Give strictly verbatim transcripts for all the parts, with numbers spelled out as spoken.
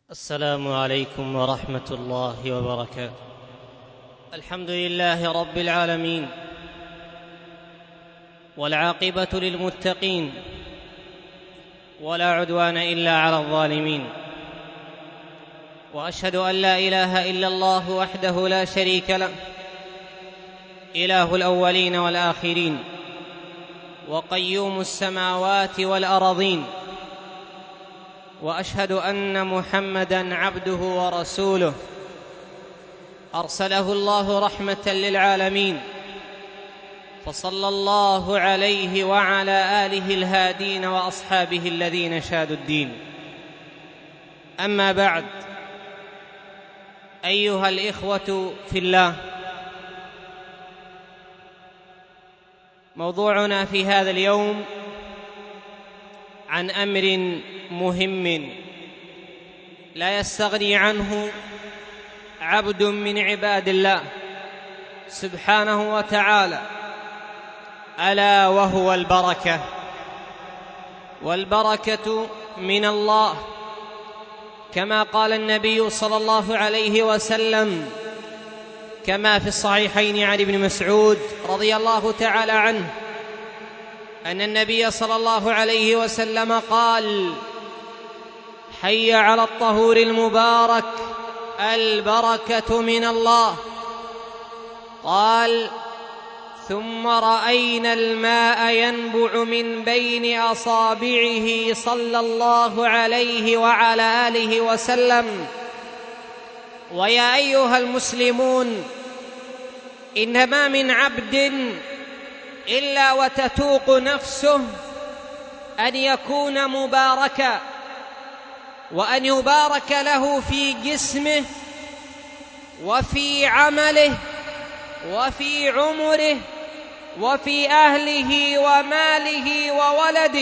السلام عليكم ورحمة الله وبركاته. الحمد لله رب العالمين، والعاقبة للمتقين، ولا عدوان إلا على الظالمين. وأشهد أن لا إله إلا الله وحده لا شريك له، إله الأولين والآخرين، وقيوم السماوات والأرضين. وأشهد أن محمدًا عبده ورسوله، أرسله الله رحمة للعالمين، فصلى الله عليه وعلى آله الهادين وأصحابه الذين شادوا الدين. أما بعد، أيها الإخوة في الله، موضوعنا في هذا اليوم عن أمر مهم لا يستغني عنه عبد من عباد الله سبحانه وتعالى، ألا وهو البركة. والبركة من الله، كما قال النبي صلى الله عليه وسلم، كما في الصحيحين عن ابن مسعود رضي الله تعالى عنه أن النبي صلى الله عليه وسلم قال: حي على الطهور المبارك، البركة من الله. قال: ثم رأينا الماء ينبع من بين أصابعه صلى الله عليه وعلى آله وسلم. ويا أيها المسلمون، إن ما من عبد إلا وتتوق نفسه أن يكون مباركا، وأن يبارك له في جسمه وفي عمله وفي عمره وفي أهله وماله وولده.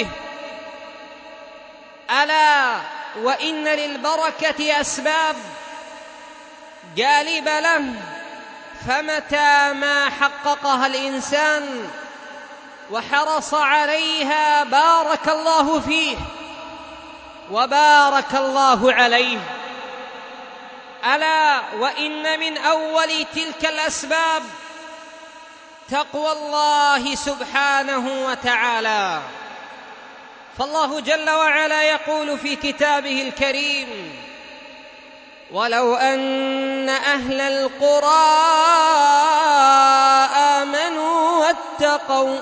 ألا وإن للبركة أسباب جالبة له، فمتى ما حققها الإنسان وحرص عليها بارك الله فيه وبارك الله عليه. ألا وإن من أول تلك الأسباب تقوى الله سبحانه وتعالى. فالله جل وعلا يقول في كتابه الكريم: ولو أن أهل القرى آمنوا واتقوا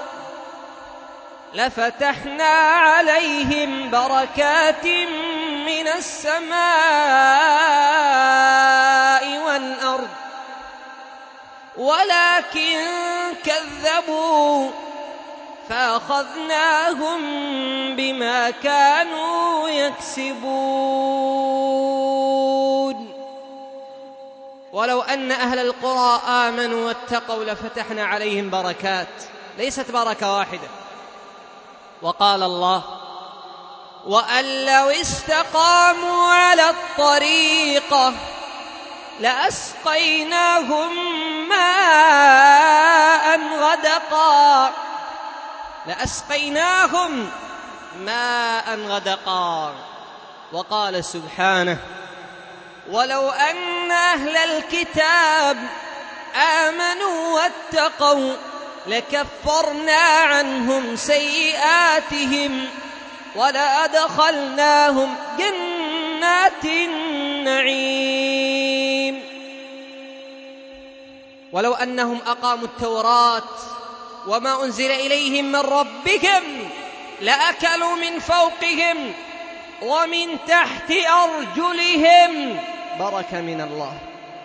لفتحنا عليهم بركات من السماء والأرض، ولكن كذبوا فأخذناهم بما كانوا يكسبون. ولو أن أهل القرى آمنوا واتقوا لفتحنا عليهم بركات، ليست بركة واحدة. وقال الله: وأن لو استقاموا على الطريقة لأسقيناهم ماء غدقا لأسقيناهم ماء غدقا. وقال سبحانه: ولو أن أهل الكتاب آمنوا واتقوا لكفرنا عنهم سيئاتهم ولأدخلناهم جنات النعيم. ولو أنهم أقاموا التوراة وما أنزل إليهم من ربهم لأكلوا من فوقهم ومن تحت أرجلهم بركة من الله.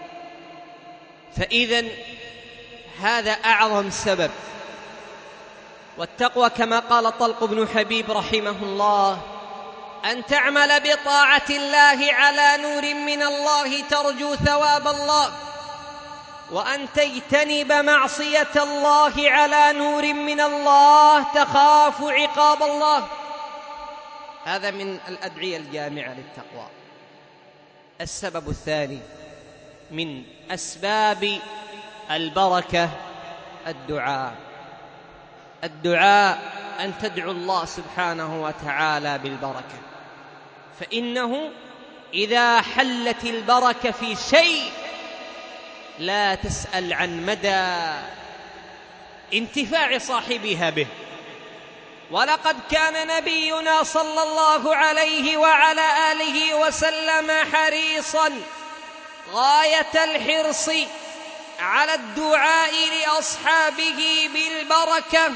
فإذن هذا أعظم سبب. والتقوى كما قال طلق بن حبيب رحمه الله: أن تعمل بطاعة الله على نور من الله ترجو ثواب الله، وأن تجتنب معصية الله على نور من الله تخاف عقاب الله. هذا من الأدعية الجامعة للتقوى. السبب الثاني من أسباب البركة الدعاء. الدعاء أن تدعو الله سبحانه وتعالى بالبركة، فإنه إذا حلت البركة في شيء لا تسأل عن مدى انتفاع صاحبها به. ولقد كان نبينا صلى الله عليه وعلى آله وسلم حريصا غاية الحرص على الدعاء لأصحابه بالبركة.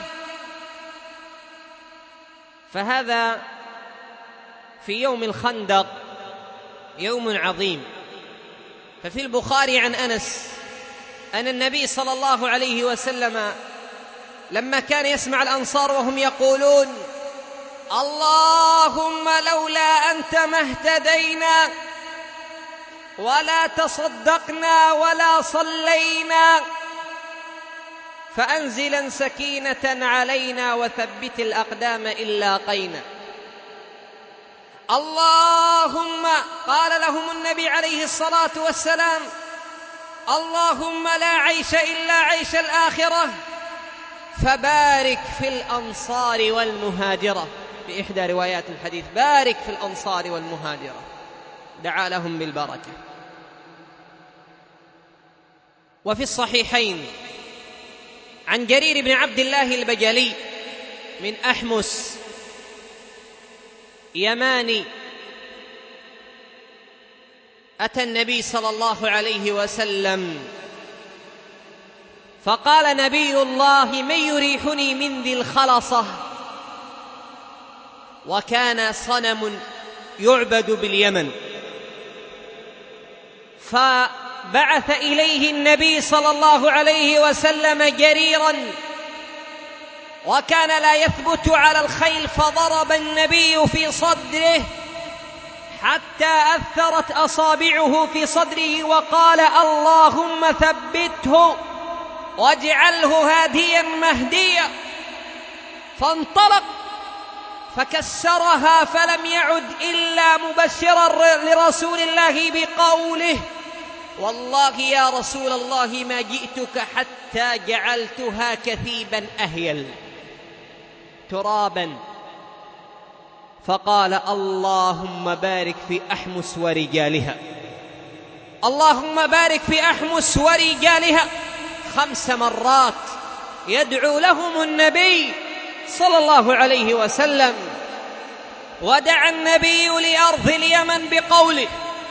فهذا في يوم الخندق يوم عظيم. ففي البخاري عن أنس أن النبي صلى الله عليه وسلم لما كان يسمع الأنصار وهم يقولون اللهم لولا أنت ما اهتدينا ولا تصدقنا ولا صلينا فأنزلا سكينة علينا وثبت الأقدام إن لاقينا. اللهم قال لهم النبي عليه الصلاة والسلام اللهم لا عيش إلا عيش الآخرة فبارك في الأنصار والمهاجرة. بإحدى روايات الحديث بارك في الأنصار والمهاجرة، دعا لهم بالبركة. وفي الصحيحين عن جرير بن عبد الله البجلي من أحمس يماني أتى النبي صلى الله عليه وسلم فقال نبي الله من يريحني من ذي الخلصة، وكان صنم يعبد باليمن. فبعث إليه النبي صلى الله عليه وسلم جريرا وكان لا يثبت على الخيل، فضرب النبي في صدره حتى أثرت أصابعه في صدره وقال اللهم ثبته واجعله هاديا مهديا. فانطلق فكسرها فلم يعد إلا مبشرا لرسول الله بقوله والله يا رسول الله ما جئتك حتى جعلتها كثيبا أهيل ترابا. فقال اللهم بارك في أحمس ورجالها، اللهم بارك في أحمس ورجالها خمس مرات يدعو لهم النبي صلى الله عليه وسلم. ودعا النبي لأرض اليمن بقوله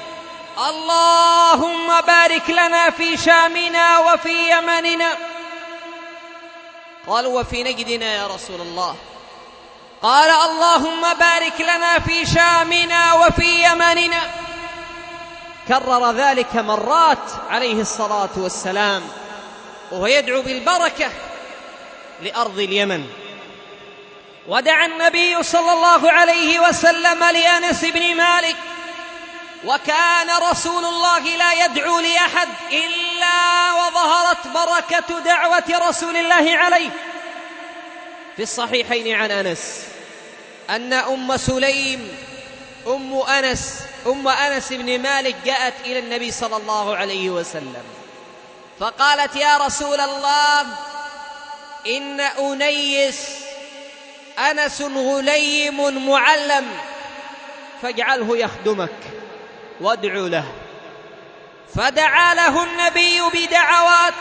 اللهم بارك لنا في شامنا وفي يمننا. قالوا وفي نجدنا يا رسول الله؟ قال اللهم بارك لنا في شامنا وفي يمننا. كرر ذلك مرات عليه الصلاة والسلام وهو يدعو بالبركة لأرض اليمن. ودعا النبي صلى الله عليه وسلم لأنس بن مالك، وكان رسول الله لا يدعو لأحد إلا وظهرت بركة دعوة رسول الله عليه. في الصحيحين عن أنس أن أم سليم أم أنس أم أنس بن مالك جاءت إلى النبي صلى الله عليه وسلم فقالت يا رسول الله إن أنيس أنس غليم معلم فاجعله يخدمك وادعو له. فدعا له النبي بدعوات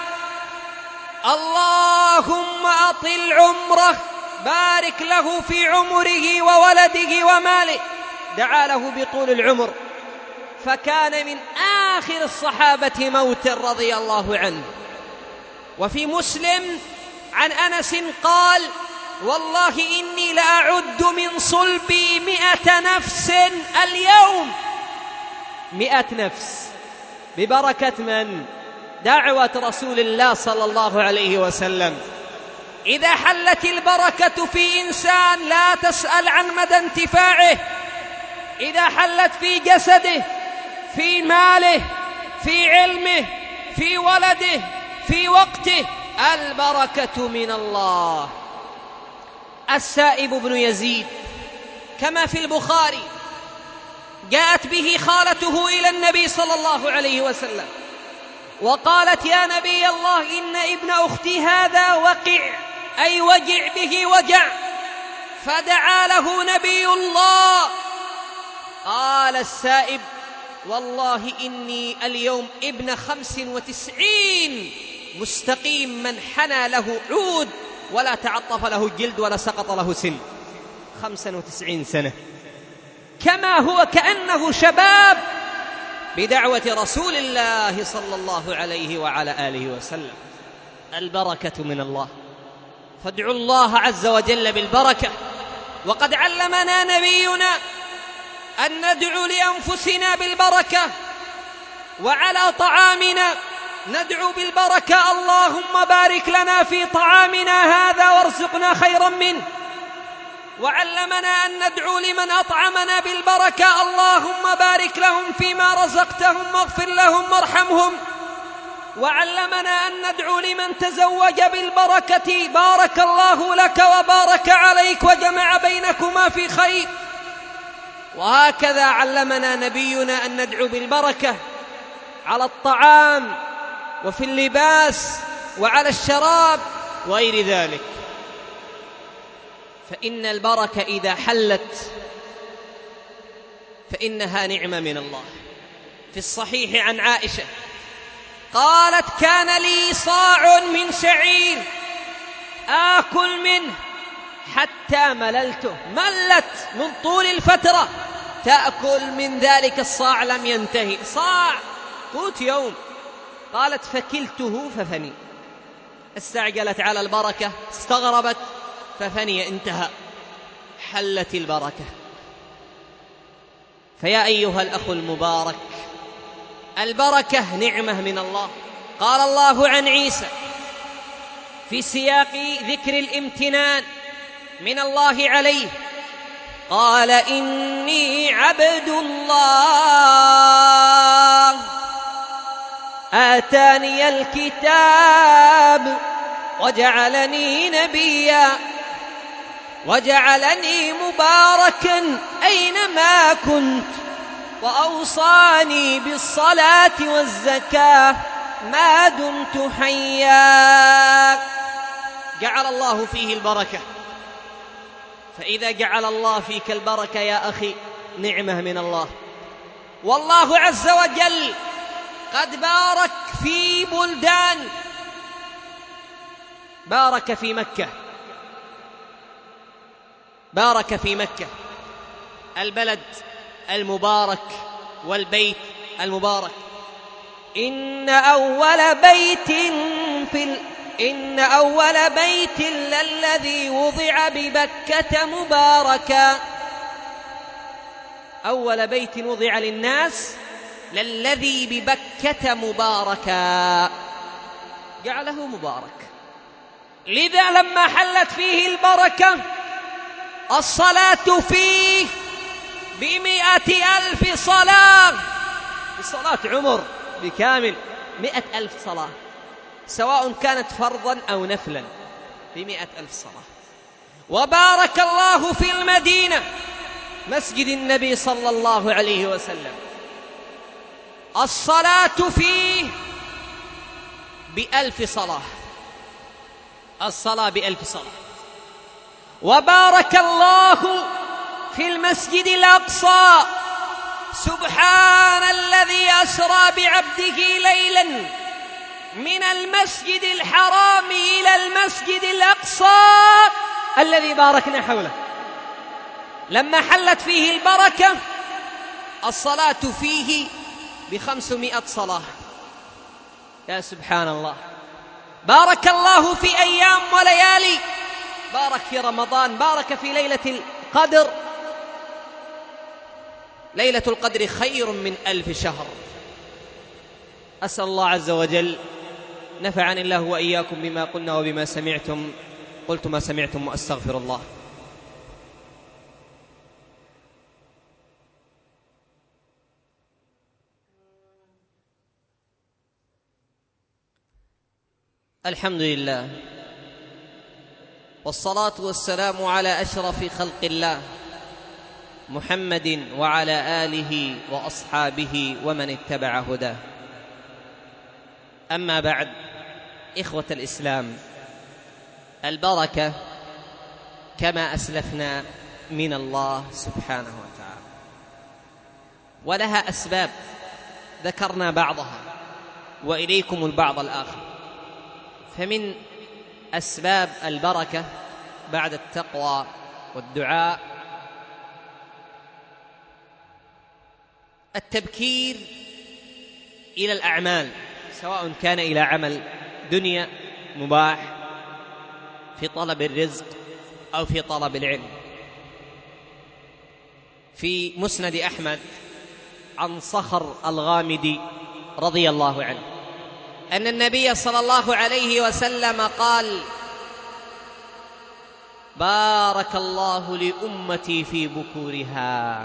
اللهم أطل عمره بارك له في عمره وولده وماله، دعا له بطول العمر، فكان من آخر الصحابة موتا رضي الله عنه. وفي مسلم عن أنس قال والله إني لأعد من صلبي مئة نفس اليوم. مئة نفس ببركة من؟ دعوة رسول الله صلى الله عليه وسلم. إذا حلت البركة في إنسان لا تسأل عن مدى انتفاعه، إذا حلت في جسده، في ماله، في علمه، في ولده، في وقته، البركة من الله. السائب بن يزيد كما في البخاري جاءت به خالته إلى النبي صلى الله عليه وسلم وقالت يا نبي الله إن ابن أختي هذا وقع أي وجع به وجع، فدعا له نبي الله. قال السائب والله إني اليوم ابن خمس وتسعين مستقيم من حنى له عود ولا تعطف له الجلد ولا سقط له سن. خمسا وتسعين سنة، كما هو كأنه شباب بدعوة رسول الله صلى الله عليه وعلى آله وسلم. البركة من الله، فادعوا الله عز وجل بالبركة. وقد علمنا نبينا أن ندعو لأنفسنا بالبركة، وعلى طعامنا ندعو بالبركة: اللهم بارك لنا في طعامنا هذا وارزقنا خيرا منه. وعلمنا أن ندعو لمن أطعمنا بالبركة: اللهم بارك لهم فيما رزقتهم واغفر لهم وارحمهم. وعلمنا أن ندعو لمن تزوج بالبركة: بارك الله لك وبارك عليك وجمع بينكما في خير. وهكذا علمنا نبينا أن ندعو بالبركة على الطعام وفي اللباس وعلى الشراب وغير ذلك. فإن البركة إذا حلت فإنها نعمة من الله. في الصحيح عن عائشة قالت: كان لي صاع من شعير آكل منه حتى مللته. ملت من طول الفترة تأكل من ذلك الصاع لم ينتهي، صاع قوت يوم. قالت: فكلته ففني. استعجلت على البركة، استغربت ففني، انتهى، حلت البركة. فيا أيها الأخ المبارك، البركة نعمة من الله. قال الله عن عيسى في سياق ذكر الامتنان من الله عليه: قال إني عبد الله آتاني الكتاب وجعلني نبيا وجعلني مباركا أينما كنت وأوصاني بالصلاة والزكاة ما دمت حيا. جعل الله فيه البركة. فإذا جعل الله فيك البركة يا أخي نعمة من الله. والله عز وجل قد بارك في بلدان، بارك في مكة، بارك في مكة البلد المبارك والبيت المبارك. إن أول بيت في ال... إن أول بيت للذي وضع ببكة مباركا. أول بيت وضع للناس للذي ببكة مباركا، جعله مبارك. لذا لما حلت فيه البركة الصلاة فيه بمئة ألف صلاة، بصلاة عمر بكامل، مئة ألف صلاة سواء كانت فرضا أو نفلا، بمئة ألف صلاة. وبارك الله في المدينة مسجد النبي صلى الله عليه وسلم، الصلاة فيه بألف صلاة، الصلاة بألف صلاة. وبارك الله في المسجد الأقصى، سبحان الذي أسرى بعبده ليلا من المسجد الحرام إلى المسجد الأقصى الذي باركنا حوله. لما حلت فيه البركة الصلاة فيه بخمسمائة صلاة. يا سبحان الله، بارك الله في أيام وليالي، بارك في رمضان، بارك في ليلة القدر. ليلة القدر خير من ألف شهر. أسأل الله عز وجل نفعني الله وإياكم بما قلنا وبما سمعتم. قلت ما سمعتم وأستغفر الله. الحمد لله، والصلاة والسلام على أشرف خلق الله محمد وعلى آله وأصحابه ومن اتبع هداه. أما بعد، إخوة الإسلام، البركة كما أسلفنا من الله سبحانه وتعالى، ولها أسباب ذكرنا بعضها وإليكم البعض الآخر. فمن أسباب البركة بعد التقوى والدعاء التبكير إلى الأعمال، سواء كان إلى عمل دنيا مباح في طلب الرزق أو في طلب العلم. في مسند أحمد عن صخر الغامدي رضي الله عنه أن النبي صلى الله عليه وسلم قال: بارك الله لأمتي في بكورها،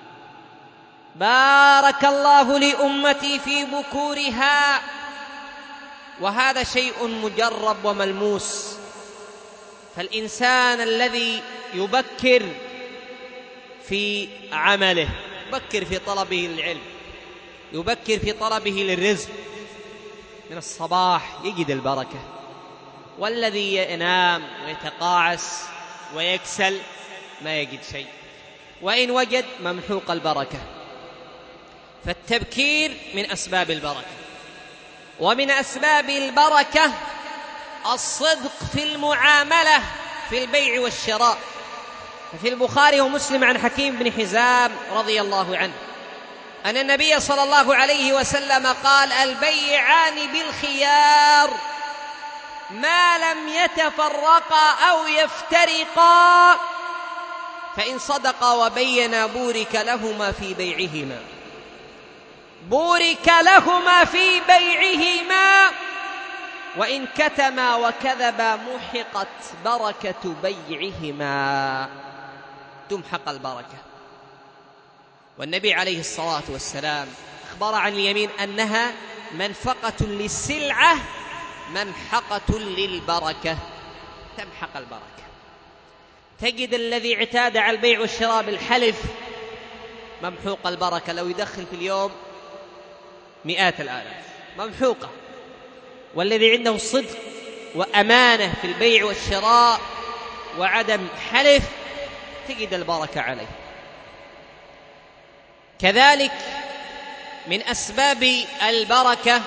بارك الله لأمتي في بكورها. وهذا شيء مجرب وملموس، فالإنسان الذي يبكر في عمله، يبكر في طلبه للعلم، يبكر في طلبه للرزق من الصباح يجد البركة، والذي ينام ويتقاعس ويكسل ما يجد شيء، وإن وجد ممحوق البركة. فالتبكير من أسباب البركة. ومن أسباب البركة الصدق في المعاملة في البيع والشراء. في البخاري ومسلم عن حكيم بن حزام رضي الله عنه أن النبي صلى الله عليه وسلم قال: البيعان بالخيار ما لم يتفرقا أو يفترقا، فإن صدقا وبينا بورك لهما في بيعهما، بورك لهما في بيعهما، وإن كتما وكذبا محقت بركة بيعهما، تمحق البركة. والنبي عليه الصلاة والسلام أخبر عن اليمين أنها منفقة للسلعة ممحقة للبركة، تمحق البركة. تجد الذي اعتاد على البيع والشراء بالحلف ممحوق البركة، لو يدخل في اليوم مئات الآلاف ممحوقة. والذي عنده صدق وأمانة في البيع والشراء وعدم حلف تجد البركة عليه. كذلك من أسباب البركة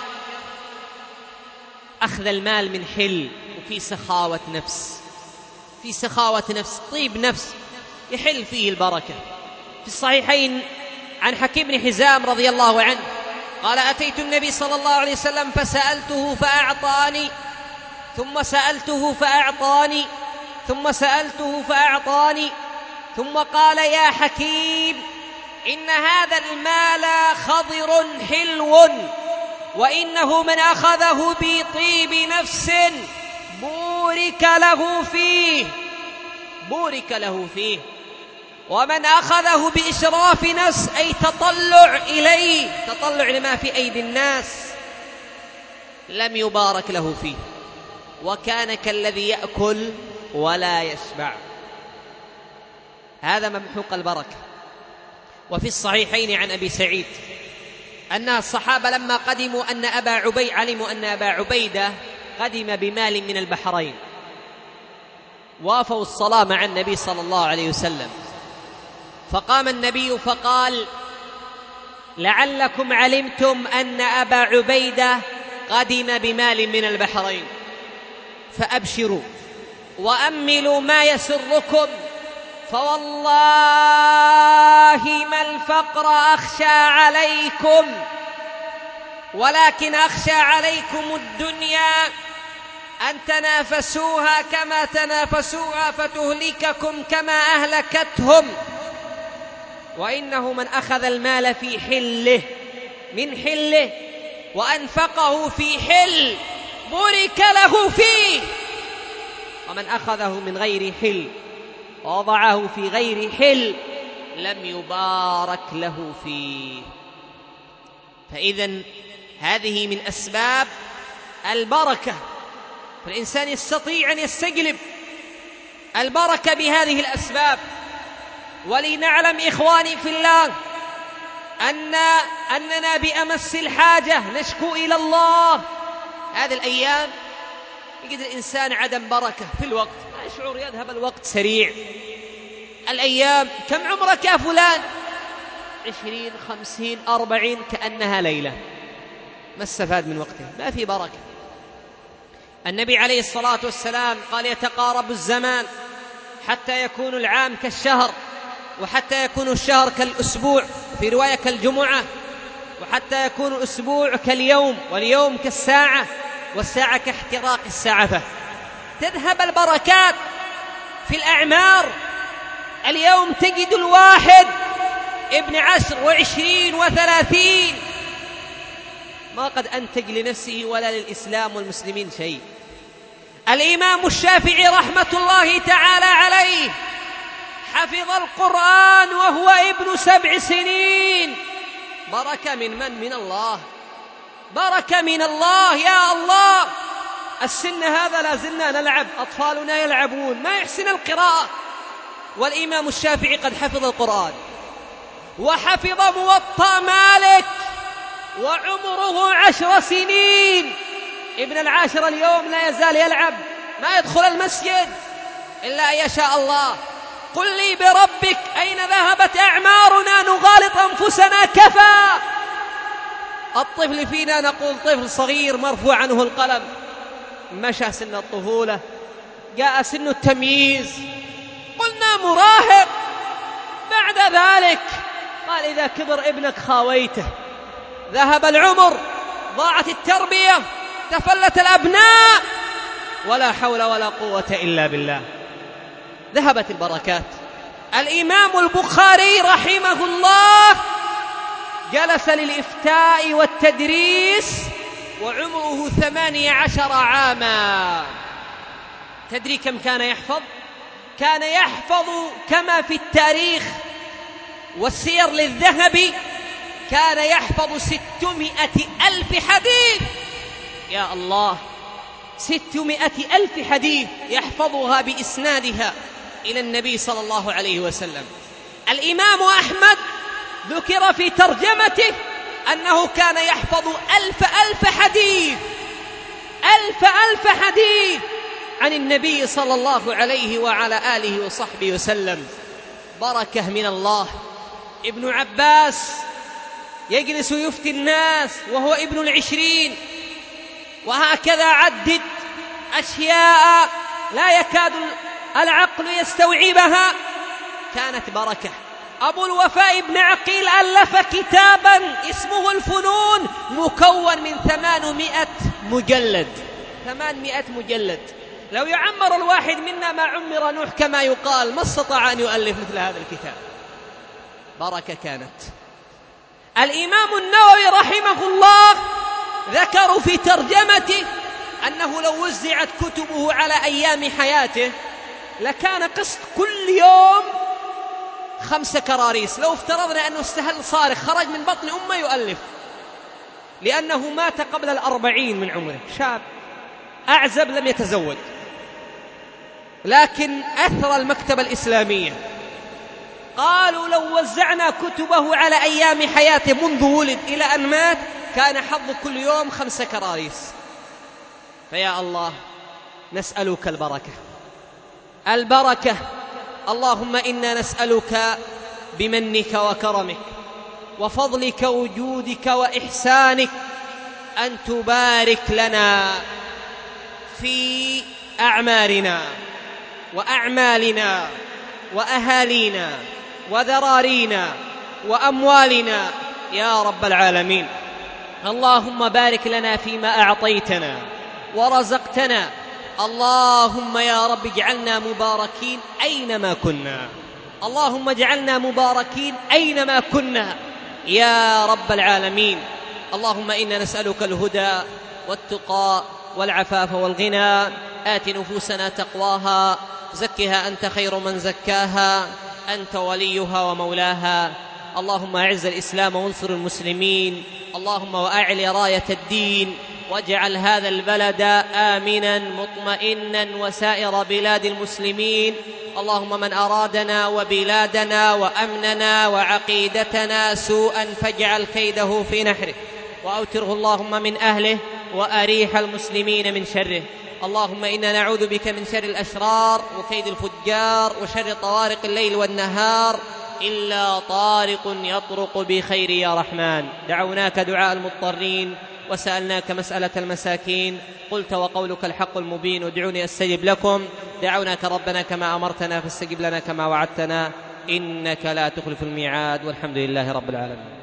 أخذ المال من حل، وفي سخاوة نفس، في سخاوة نفس، طيب نفس يحل فيه البركة. في الصحيحين عن حكيم بن حزام رضي الله عنه قال: أتيت النبي صلى الله عليه وسلم فسألته فأعطاني، ثم سألته فأعطاني، ثم سألته فأعطاني، ثم قال: يا حكيم، إن هذا المال خضر حلو، وإنه من أخذه بطيب نفس بورك له فيه، بورك له فيه، ومن أخذه بإشراف نفس أي تطلع إليه، تطلع لما في أيدي الناس، لم يبارك له فيه، وكان كالذي يأكل ولا يشبع. هذا ممحوق البركة. وفي الصحيحين عن أبي سعيد أن الصحابة لما قدموا أن أبا عبيد علموا أن أبا عبيدة قدم بمال من البحرين، وافوا الصلاة مع النبي صلى الله عليه وسلم، فقام النبي فقال: لعلكم علمتم أن أبا عبيدة قدم بمال من البحرين، فأبشروا وأملوا ما يسركم، فوالله ما الفقر أخشى عليكم، ولكن أخشى عليكم الدنيا أن تنافسوها كما تنافسوها فتهلككم كما أهلكتهم، وإنه من أخذ المال في حله من حله وأنفقه في حل بورك له فيه، ومن أخذه من غير حل ووضعه في غير حل لم يبارك له فيه. فإذن هذه من أسباب البركة، فالإنسان يستطيع أن يستجلب البركة بهذه الأسباب. ولنعلم إخواني في الله أن أننا بأمس الحاجة نشكو إلى الله. هذه الأيام يجد الإنسان عدم بركة في الوقت، يشعر يذهب الوقت سريع. الأيام كم عمرك يا فلان؟ عشرين خمسين أربعين كأنها ليلة، ما استفاد من وقته، ما في بركة. النبي عليه الصلاة والسلام قال يتقارب الزمان حتى يكون العام كالشهر، وحتى يكون الشهر كالأسبوع، في رواية كالجمعة، وحتى يكون الأسبوع كاليوم، واليوم كالساعة، والساعة كاحتراق السعفة. تذهب البركات في الأعمار. اليوم تجد الواحد ابن عشر وعشرين وثلاثين ما قد أنتج لنفسه ولا للإسلام والمسلمين شيء. الإمام الشافعي رحمة الله تعالى عليه حفظ القرآن وهو ابن سبع سنين. بركة من من؟ من الله، بركة من الله. يا الله، السن هذا لا زلنا نلعب، أطفالنا يلعبون، ما يحسن القراءة، والإمام الشافعي قد حفظ القرآن وحفظ موطأ مالك وعمره عشر سنين. ابن العاشر اليوم لا يزال يلعب، ما يدخل المسجد إلا أن يشاء الله. قل لي بربك أين ذهبت أعمارنا نغالط أنفسنا؟ كفى. الطفل فينا نقول طفل صغير مرفوع عنه القلم، مشى سن الطفولة، جاء سن التمييز، قلنا مراهق. بعد ذلك قال إذا كبر ابنك خاويته، ذهب العمر، ضاعت التربية، تفلت الأبناء، ولا حول ولا قوة إلا بالله، ذهبت البركات. الإمام البخاري رحمه الله جلس للإفتاء والتدريس وعمره ثمانية عشر عاما. تدري كم كان يحفظ؟ كان يحفظ كما في التاريخ والسير للذهبي، كان يحفظ ستمائة ألف حديث. يا الله، ستمائة ألف حديث يحفظها بإسنادها إلى النبي صلى الله عليه وسلم. الإمام أحمد ذكر في ترجمته أنه كان يحفظ ألف ألف حديث، ألف ألف حديث عن النبي صلى الله عليه وعلى آله وصحبه وسلم. بركة من الله. ابن عباس يجلس يفتي الناس وهو ابن العشرين، وهكذا عدد أشياء لا يكاد العقل يستوعبها، كانت بركة. أبو الوفاء بن عقيل ألف كتابا اسمه الفنون، مكون من ثمانمائة مجلد، ثمانمائة مجلد. لو يعمر الواحد منا ما عمر نوح كما يقال، ما استطاع أن يؤلف مثل هذا الكتاب. بركة كانت. الإمام النووي رحمه الله ذكروا في ترجمته أنه لو وزعت كتبه على أيام حياته لكان قسط كل يوم خمسة كراريس. لو افترضنا أنه استهل صارخ خرج من بطن أمه يؤلف، لأنه مات قبل الأربعين من عمره، شاب أعزب لم يتزوج، لكن أثر المكتبة الإسلامية. قالوا لو وزعنا كتبه على أيام حياته منذ ولد إلى أن مات كان حظ كل يوم خمسة كراريس. فيا الله نسألك البركة، البركة. اللهم إنا نسألك بمنك وكرمك وفضلك وجودك وإحسانك أن تبارك لنا في أعمارنا وأعمالنا وأهالينا وذرارينا وأموالنا يا رب العالمين. اللهم بارك لنا فيما أعطيتنا ورزقتنا. اللهم يا رب اجعلنا مباركين أينما كنا، اللهم اجعلنا مباركين أينما كنا يا رب العالمين. اللهم إنا نسألك الهدى والتقى والعفاف والغنى. آت نفوسنا تقواها، زكها أنت خير من زكاها، أنت وليها ومولاها. اللهم أعز الإسلام وانصر المسلمين، اللهم وأعل راية الدين، واجعل هذا البلد آمنا مطمئنا وسائر بلاد المسلمين. اللهم من أرادنا وبلادنا وأمننا وعقيدتنا سوءا فاجعل كيده في نحره، وأوتره اللهم من أهله، وأريح المسلمين من شره. اللهم إنا نعوذ بك من شر الأشرار وكيد الفجار وشر طوارق الليل والنهار، إلا طارق يطرق بخير يا رحمن. دعوناك دعاء المضطرين وسألناك مسألة المساكين، قلت وقولك الحق المبين ادعوني أستجب لكم. دعوناك ربنا كما أمرتنا فاستجب لنا كما وعدتنا، إنك لا تخلف الميعاد، والحمد لله رب العالمين.